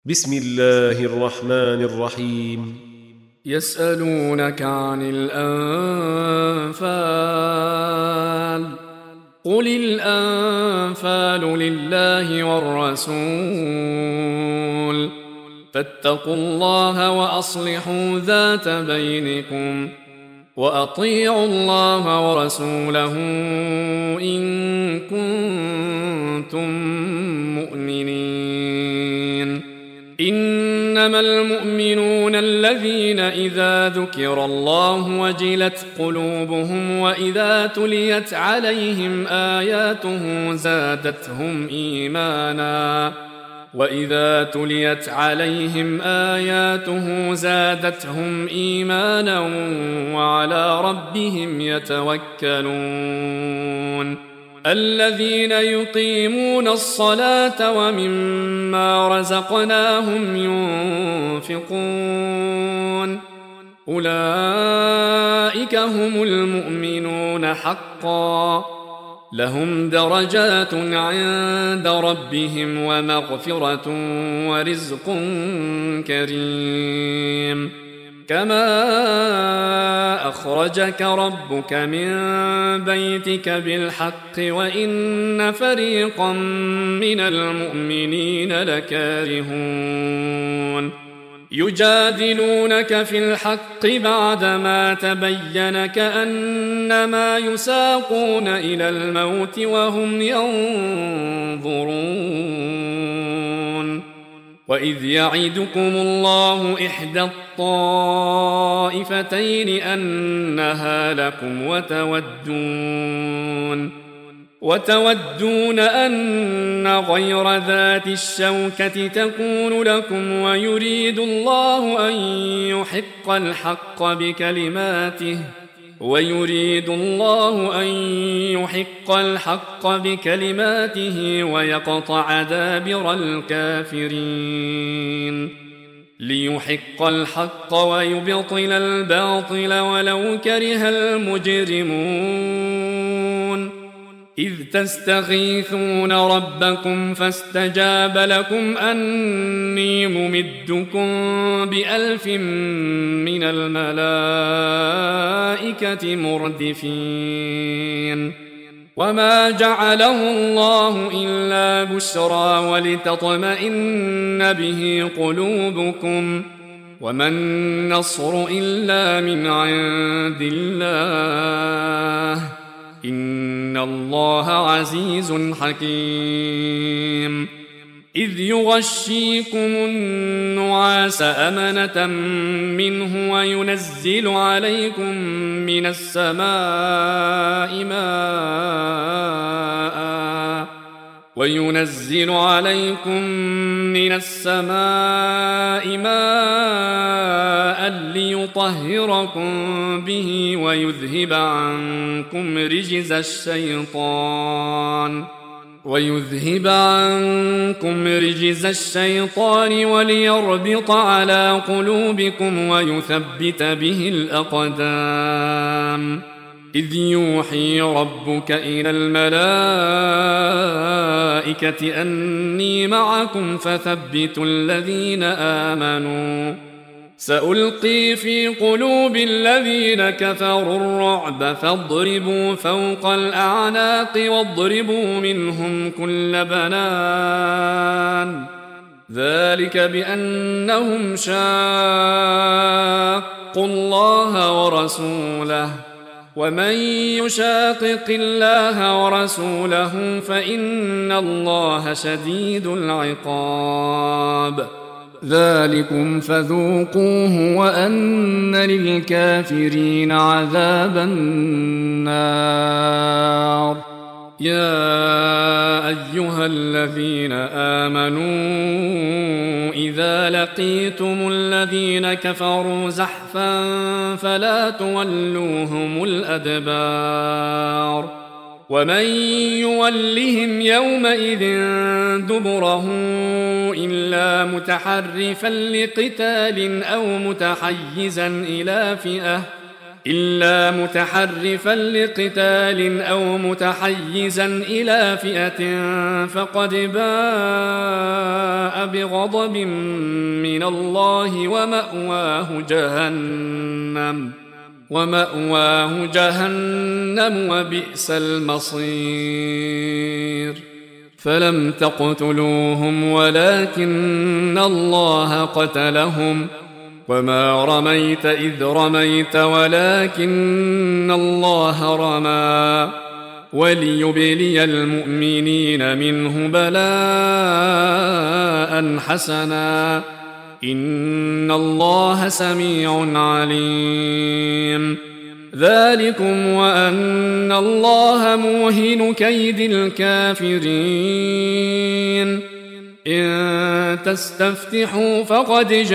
بسم الله الرحمن الرحيم. يسألونك عن الأنفال قل الأنفال لله والرسول فاتقوا الله وأصلحوا ذات بينكم وأطيعوا الله ورسوله إن كنتم مؤمنين. إنما المؤمنون الذين إذا ذكر الله وجلت قلوبهم وإذا تليت عليهم آياته زادتهم إيمانا وعلى ربهم يتوكلون. الذين يقيمون الصلاة ومما رزقناهم ينفقون أولئك هم المؤمنون حقا لهم درجات عند ربهم ومغفرة ورزق كريم. كما أخرجك ربك من بيتك بالحق وإن فريقا من المؤمنين لكارهون. يجادلونك في الحق بعدما تبين كأنما يساقون إلى الموت وهم ينظرون. وإذ يعدكم الله إحدى الطائفتين أنها لكم وتودون أن غير ذات الشوكة تكون لكم ويريد الله أن يحق الحق بكلماته ويقطع دابر الكافرين. ليحق الحق ويبطل الباطل ولو كره المجرمون. إذ تستغيثون ربكم فاستجاب لكم أني ممدكم ب1000 من الملائكة مردفين. وما جعله الله إلا بشرى ولتطمئن به قلوبكم وما النصر إلا من عند الله إن الله عزيز حكيم. إذ يغشيكم النعاس أمنة منه وينزل عليكم من السماء ماء ليطهركم به ويذهب عنكم رجز الشيطان وليربط على قلوبكم ويثبت به الأقدام. إذ يوحي ربك إلى الملائكة أني معكم فثبتوا الذين آمنوا سألقي في قلوب الذين كفروا الرعب فاضربوا فوق الأعناق واضربوا منهم كل بنان. ذلك بأنهم شاقوا الله ورسوله ومن يشاقق الله ورسوله فإن الله شديد العقاب. ذلكم فذوقوه وأن للكافرين عذاب النار. يا أيها الذين آمنوا إذا لقيتم الذين كفروا زحفا فلا تولوهم الأدبار. ومن يولهم يومئذ دبره إلا متحرفا لقتال أو متحيزا إلى فئة إلا متحرفا لقتال أو متحيزا إلى فئة فقد باء بغضب من الله ومأواه جهنم وبئس المصير. فلم تقتلوهم ولكن الله قتلهم وما رميت إذ رميت ولكن الله رمى وليبلي المؤمنين منه بلاء حسنا إن الله سميع عليم. ذلكم وأن الله موهن كيد الكافرين. إن تستفتحوا فقد جاءكم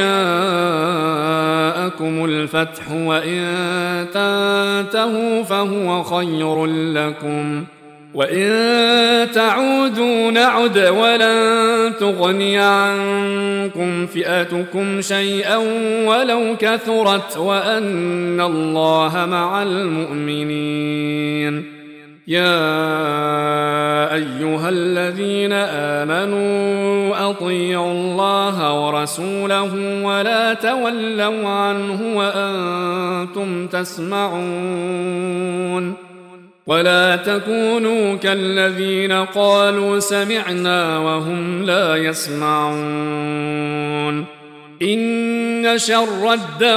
الفتح وإن تنتهوا فهو خير لكم وإن تعودوا نعد ولن تغني عنكم فئتكم شيئا ولو كثرت وأن الله مع المؤمنين. يا أيها الذين آمنوا أطيعوا الله ورسوله ولا تولوا عنه وأنتم تسمعون ولا تكونوا كالذين قالوا سمعنا وهم لا يسمعون. إن شر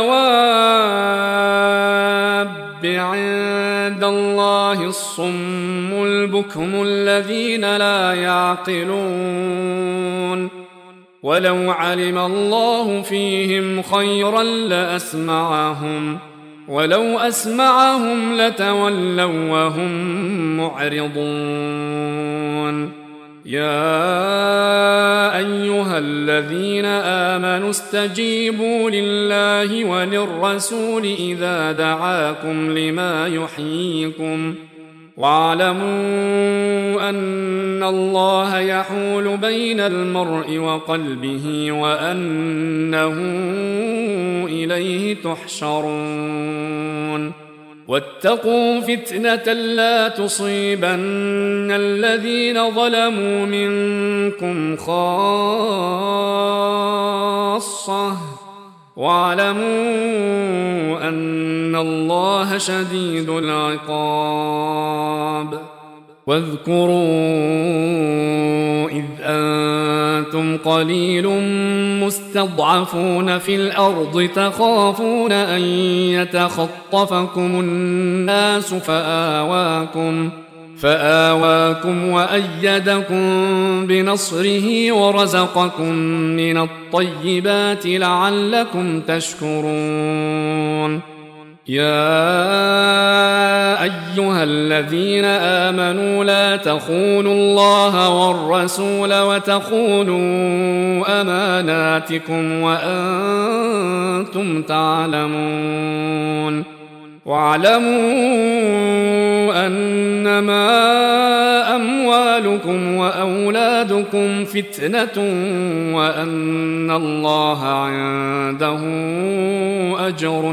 الدواب عند الله الصم البكم الذين لا يعقلون. ولو علم الله فيهم خيرا لأسمعهم ولو أسمعهم لتولوا وهم معرضون. يا أيها الذين آمنوا استجيبوا لله وللرسول إذا دعاكم لما يحييكم واعلموا أن الله يحول بين المرء وقلبه وأنه إليه تحشرون. واتقوا فتنة لا تصيبن الذين ظلموا منكم خاصة واعلموا أن الله شديد العقاب. واذكروا إذ أنتم قليل مستضعفون في الأرض تخافون أن يتخطفكم الناس فآواكم وأيدكم بنصره ورزقكم من الطيبات لعلكم تشكرون. يا أيها الذين آمنوا لا تخونوا الله والرسول وتخونوا أماناتكم وأنتم تعلمون. واعلموا أنما أموالكم وأولادكم فتنة وأن الله عنده أجر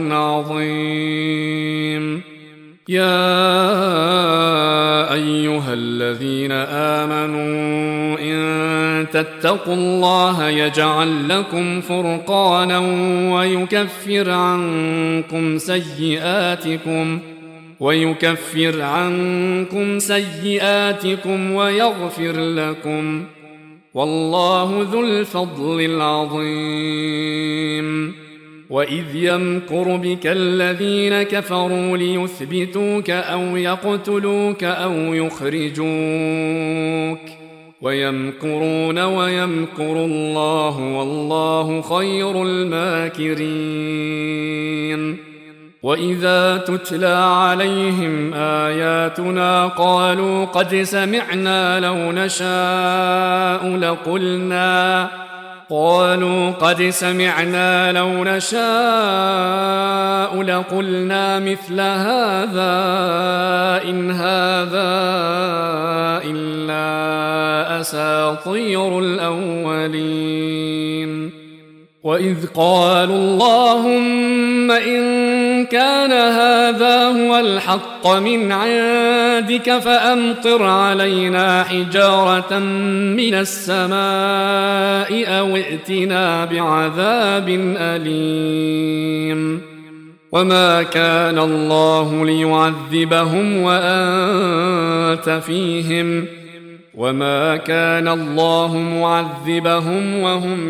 عظيم. يا أيها الذين آمنوا إن تتقوا الله يجعل لكم فرقانا ويكفر عنكم سيئاتكم ويغفر لكم والله ذو الفضل العظيم. وإذ يمكر بك الذين كفروا ليثبتوك أو يقتلوك أو يخرجوك ويمكرون ويمكر الله والله خير الماكرين. وإذا تتلى عليهم آياتنا قالوا قد سمعنا لو نشاء لقلنا مثل هذا إن هذا إلا أساطير الأولين. وإذ قالوا اللهم إن كان هذا هو الحق من عندك فأمطر علينا حجارة من السماء أو ائتنا بعذاب أليم وما كان الله ليعذبهم وأنت فيهم وما كان الله معذبهم وهم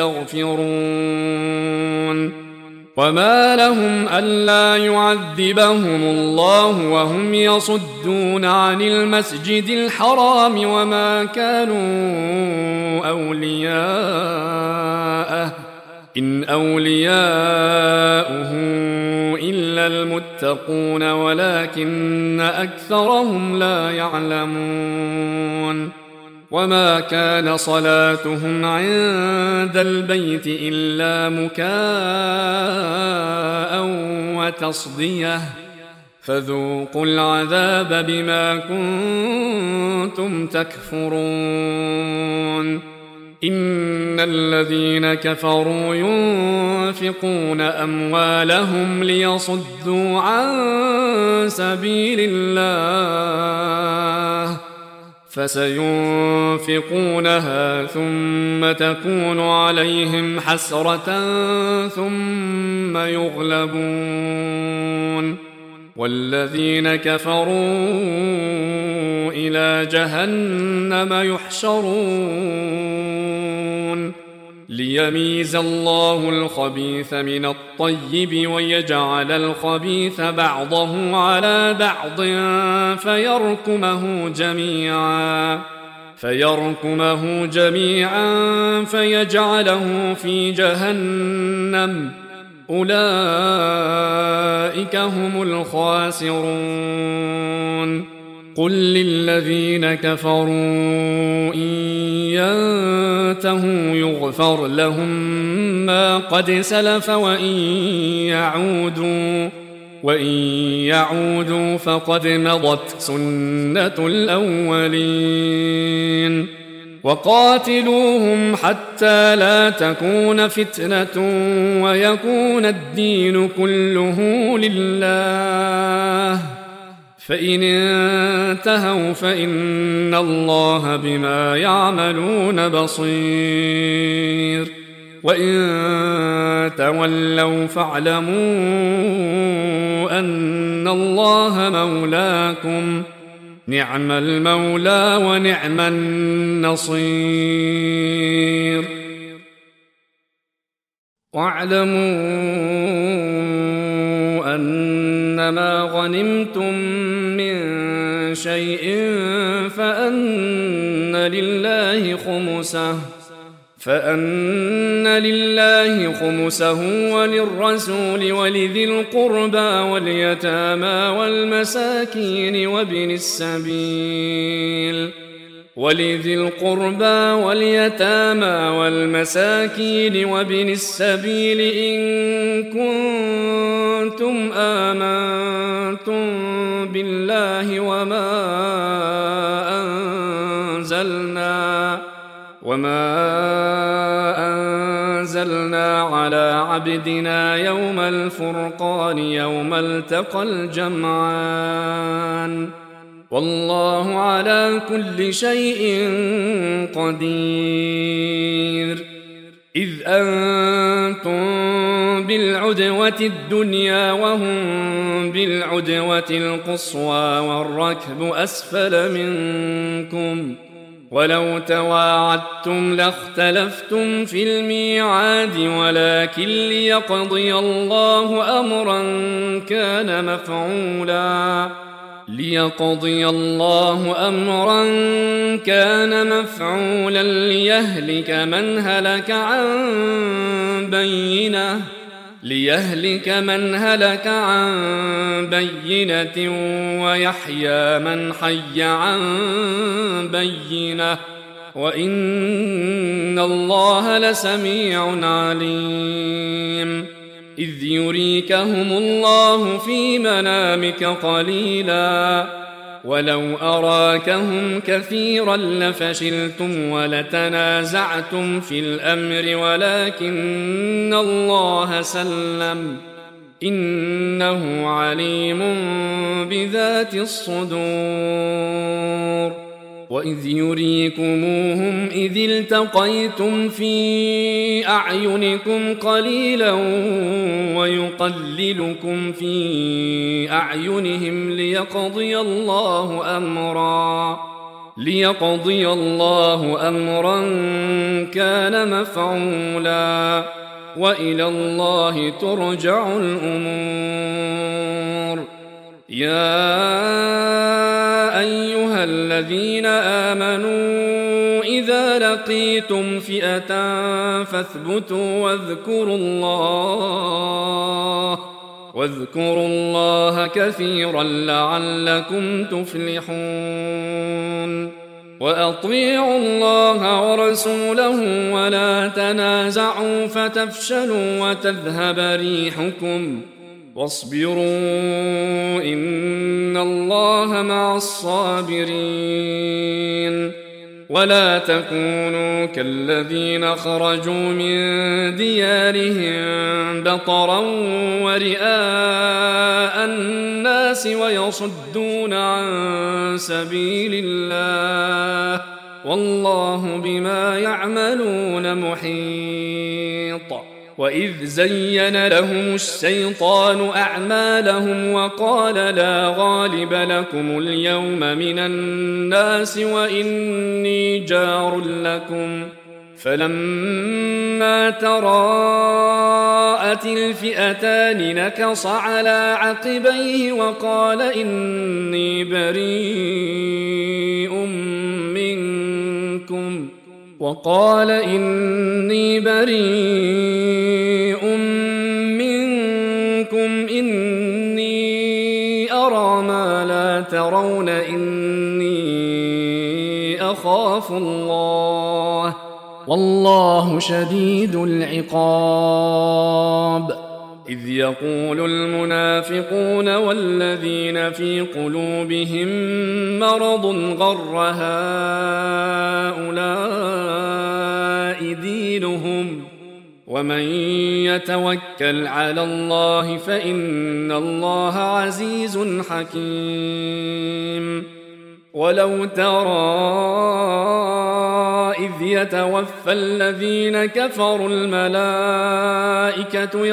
يستغفرون وما لهم ألا يعذبهم الله وهم يصدون عن المسجد الحرام وما كانوا أولياءه إن أولياؤه إلا المتقون ولكن أكثرهم لا يعلمون وما كان صلاتهم عند البيت إلا مكاء وتصدية فذوقوا العذاب بما كنتم تكفرون إن الذين كفروا ينفقون أموالهم ليصدوا عن سبيل الله فسينفقونها ثم تكون عليهم حسرة ثم يغلبون والذين كفروا إلى جهنم يحشرون ليميز الله الخبيث من الطيب ويجعل الخبيث بعضه على بعض فيركمه جميعا فيجعله في جهنم أولئك هم الخاسرون قل للذين كفروا إن ينتهوا يغفر لهم ما قد سلف وإن يعودوا فقد مضت سنة الأولين وقاتلوهم حتى لا تكون فتنة ويكون الدين كله لله فإن انتهوا فإن الله بما يعملون بصير وإن تولوا فاعلموا أن الله مولاكم نعم المولى ونعم النصير واعلموا أنما غنمتم من شيء فأن لله خمسه وللرسول ولذي القربى واليتامى والمساكين وابن السبيل إن كنتم آمنتم بالله وما أنزلنا على عبدنا يوم الفرقان يوم التقى الجمعان والله على كل شيء قدير إذ أنتم بالعدوة الدنيا وهم بالعدوة القصوى والركب أسفل منكم ولو تواعدتم لاختلفتم في الميعاد ولكن ليقضي الله أمرا كان مفعولا ليهلك من هلك عن بينة ويحيى من حي عن بينة وإن الله لسميع عليم إذ يريكهم الله في منامك قليلا ولو أراكهم كثيرا لفشلتم ولتنازعتم في الأمر ولكن الله سلم إنه عليم بذات الصدور وإذ يريكموهم إذ التقيتم في أعينكم قليلا ويقللكم في أعينهم ليقضي الله أمرا كان مفعولا وإلى الله ترجع الأمور يا أيها الذين آمنوا إذا لقيتم فئة فاثبتوا واذكروا الله كثيرا لعلكم تفلحون وأطيعوا الله ورسوله ولا تنازعوا فتفشلوا وتذهب ريحكم واصبروا إن الله مع الصابرين ولا تكونوا كالذين خرجوا من ديارهم بطرا ورئاء الناس ويصدون عن سبيل الله والله بما يعملون محيط وإذ زين لهم الشيطان أعمالهم وقال لا غالب لكم اليوم من الناس وإني جار لكم فلما تراءت الفئتان نكص على عقبيه وقال إني بريء منكم إني أرى ما لا ترون إني أخاف الله والله شديد العقاب إذ يقول المنافقون والذين في قلوبهم مرض غر هؤلاء دينهم ومن يتوكل على الله فإن الله عزيز حكيم ولو ترى إذ يتوفى الذين كفروا الملائكة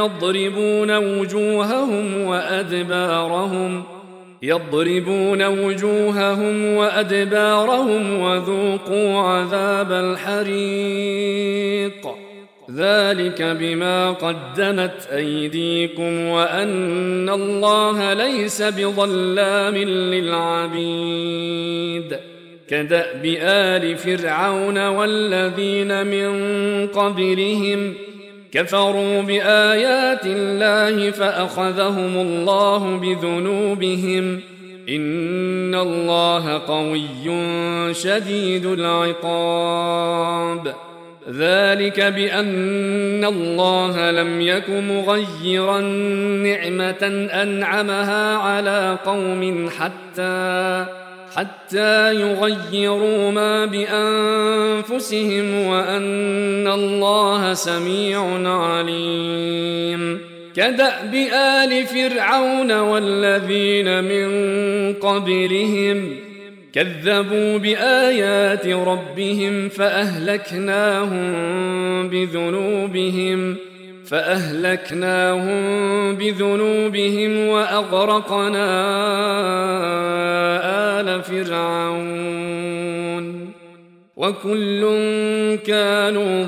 يضربون وجوههم وأدبارهم وذوقوا عذاب الحريق ذلك بما قدمت أيديكم وأن الله ليس بظلام للعبيد كدأب آل فرعون والذين من قبلهم كفروا بآيات الله فأخذهم الله بذنوبهم إن الله قوي شديد العقاب ذلك بأن الله لم يك مغيرا نعمة أنعمها على قوم حتى يغيروا ما بأنفسهم وأن الله سميع عليم كدأب آل فرعون والذين من قبلهم كذبوا بآيات ربهم فأهلكناهم بذنوبهم وأغرقنا آل فرعون وكل كانوا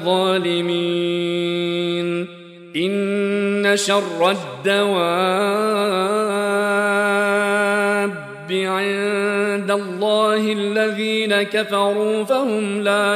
ظالمين إن شر الدواب عند الله الذين كفروا فهم لا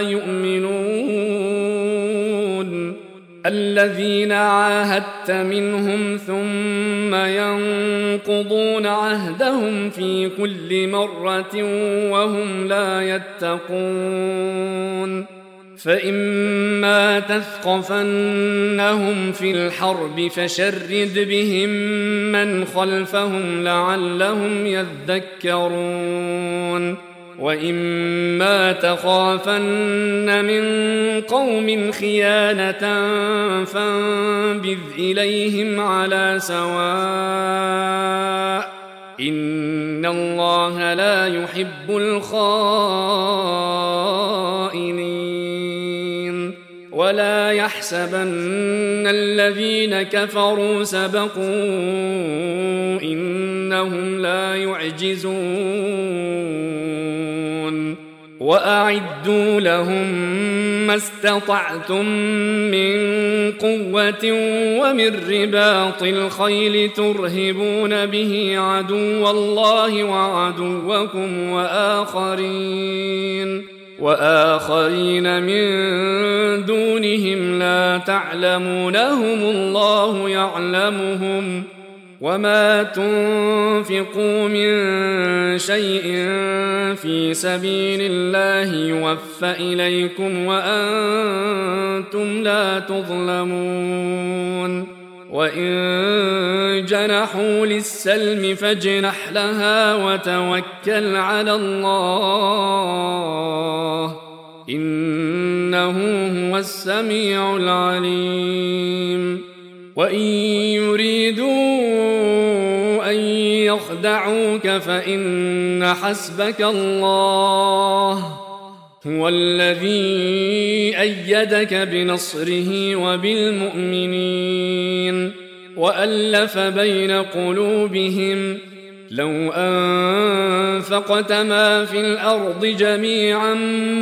يؤمنون الذين عاهدت منهم ثم ينقضون عهدهم في كل مرة وهم لا يتقون فإما تثقفنهم في الحرب فشرد بهم من خلفهم لعلهم يذكرون وإما تخافن من قوم خيانة فانبذ إليهم على سواء إن الله لا يحب الخائنين ولا يحسبن الذين كفروا سبقوا إنهم لا يعجزون وأعدوا لهم ما استطعتم من قوة ومن رباط الخيل ترهبون به عدو الله وعدوكم وآخرين من دونهم لا تعلمونهم الله يعلمهم وما تنفقوا من شيء في سبيل الله يوفى إليكم وأنتم لا تظلمون وإن جنحوا للسلم فاجنح لها وتوكل على الله إنه هو السميع العليم وإن يريدوا أن يخدعوك فإن حسبك الله هو الذي أيدك بنصره وبالمؤمنين وألف بين قلوبهم لو أنفقت ما في الأرض جميعا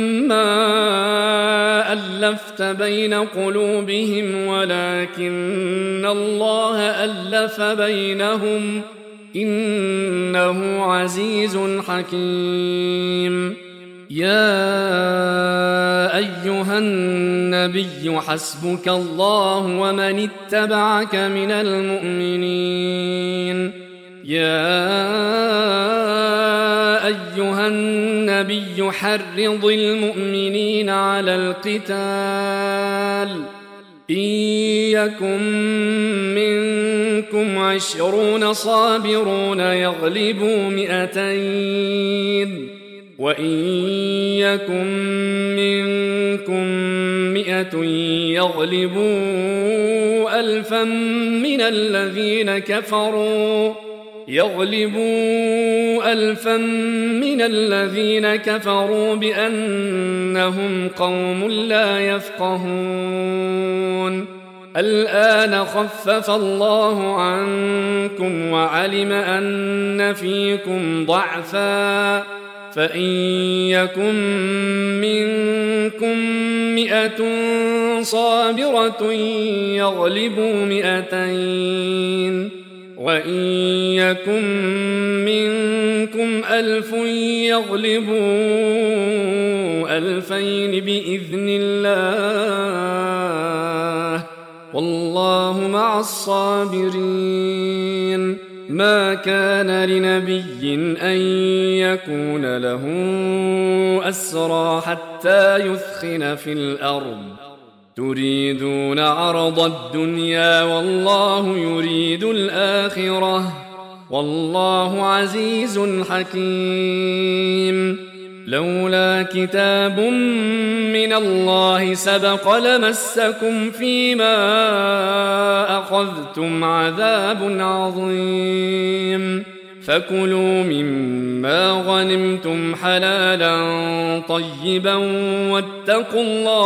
ما ألفت بين قلوبهم ولكن الله ألف بينهم إنه عزيز حكيم يا أيها النبي حسبك الله ومن اتبعك من المؤمنين يا أيها النبي حرض المؤمنين على القتال إن يكن منكم 20 صابرون يغلبوا 200 وإن يكن منكم 100 يغلبوا 1000 من الذين كفروا بأنهم قوم لا يفقهون الآن خفف الله عنكم وعلم أن فيكم ضعفا فإن يكن منكم 100 صابرة يغلبوا 200 وإن يكن منكم 1000 يغلبوا 2000 بإذن الله والله مع الصابرين ما كان لنبي أن يكون له أسرى حتى يثخن في الأرض تريدون عرض الدنيا والله يريد الآخرة والله عزيز حكيم لولا كتاب من الله سبق لمسكم فيما أخذتم عذاب عظيم فكلوا مما غنمتم حلالا طيبا واتقوا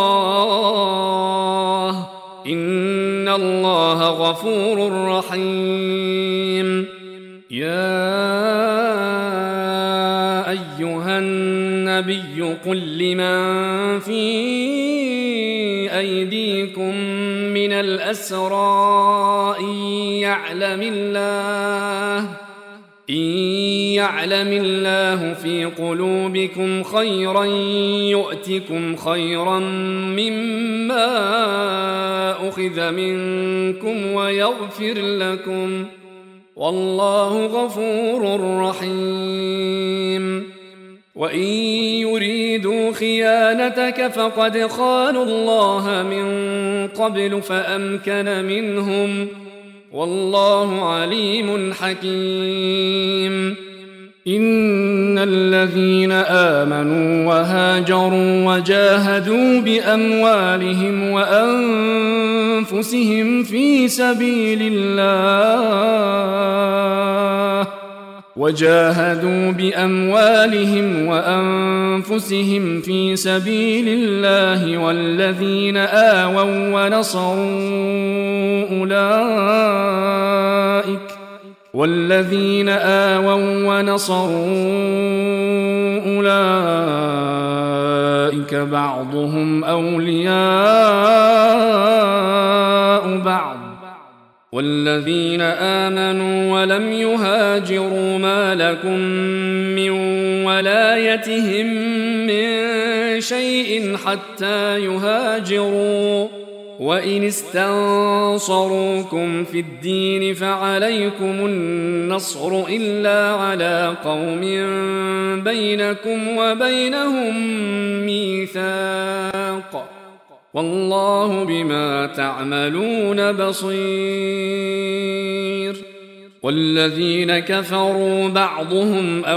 الله إن الله غفور رحيم يا أيها النبي قل لمن في أيديكم من الأسرى إن يعلم الله في قلوبكم خيرا يؤتكم خيرا مما أخذ منكم ويغفر لكم والله غفور رحيم وإن يريدوا خيانتك فقد خانوا الله من قبل فأمكن منهم، والله عليم حكيم. إن الذين آمنوا وهاجروا وجاهدوا بأموالهم وأنفسهم في سبيل الله والذين آووا ونصروا أولئك بعضهم أولياء بعض، والذين آمنوا ولم يهاجروا ما لكم من ولايتهم من شيء حتى يهاجروا، وإن استنصروكم في الدين فعليكم النصر إلا على قوم بينكم وبينهم ميثاق، والله بما تعملون بصير. والذين كفروا بعضهم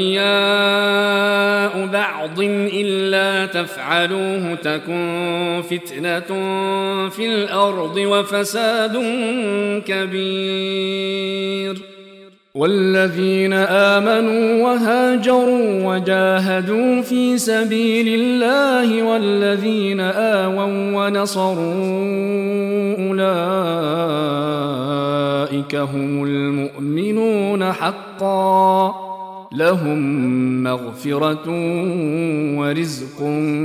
أولياء بعض إلا تفعلوه تكن فتنة في الأرض وفساد كبير. والذين آمنوا وهاجروا وجاهدوا في سبيل الله والذين آووا ونصروا أولئك هم المؤمنون حقا، لهم مغفرة ورزق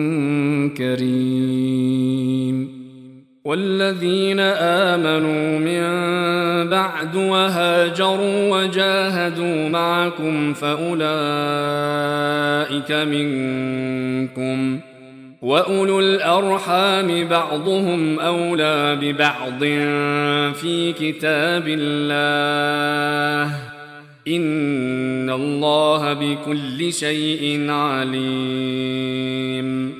كريم. والذين آمنوا من بعد وهاجروا وجاهدوا معكم فأولئك منكم، وأولو الأرحام بعضهم أولى ببعض في كتاب الله، إن الله بكل شيء عليم.